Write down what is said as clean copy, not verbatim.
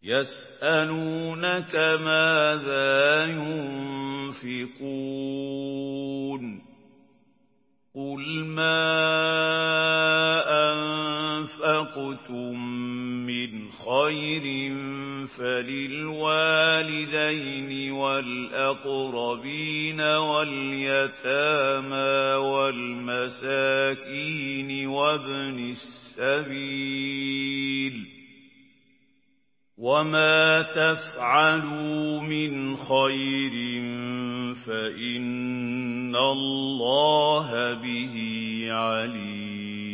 يَسْأَلُونَكَ مَاذَا يُنفِقُونَ قُلْ مَا أَنفَقْتُم مِّنْ خَيْرٍ فَلِلْوَالِدَيْنِ وَالْأَقْرَبِينَ وَالْيَتَامَىٰ وَالْمَسَاكِينِ وَابْنِ السَّبِيلِ ۗ وَمَا تَفْعَلُوا مِنْ خَيْرٍ فَإِنَّ اللَّهَ بِهِ عَلِيمٌ